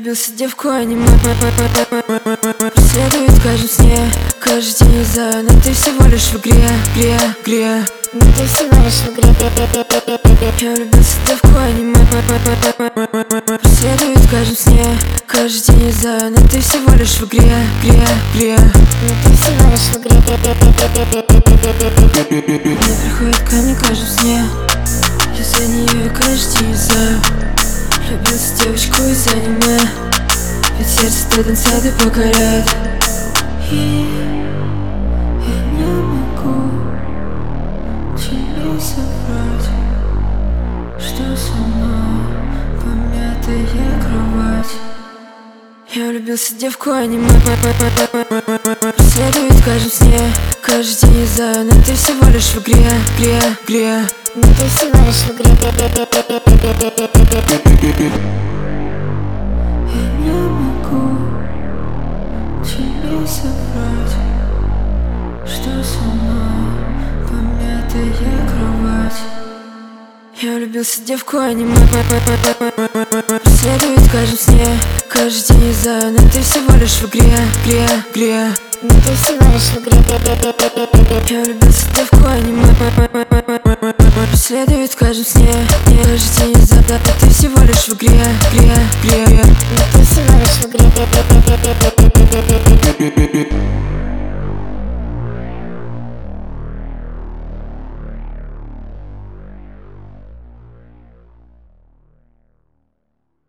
влюбился в девку аниме. Преследует в каждом сне, каждый день не знаю, но ты всего лишь в игре. Но ты всего лишь в игре. Я влюбился в девку аниме. Преследует в каждом сне, каждый день не знаю, но ты всего лишь в игре. Но ты всего лишь в игре. Мне приходит ко мне в каждом сне, я за нее каждый день не знаю. Влюбился в девочку из аниме, ведь сердце до конца ты покоряет. И я не могу тебе соврать, что со мной помятая кровать. Я влюбился в девку аниме. Преследует в каждом сне, каждый день не знаю, но ты всего лишь в игре. Но ты всего лишь в игре. Я не могу тебе соврать, что со мной помятая кровать. Я влюбился в девку аниме. Преследует в каждом сне, каждый день не знаю, но ты всего лишь в игре. Но ты всего лишь в игре. Я влюбился в девку аниме. Преследует в каждом сне, каждый день не знаю, но ты всего лишь в игре.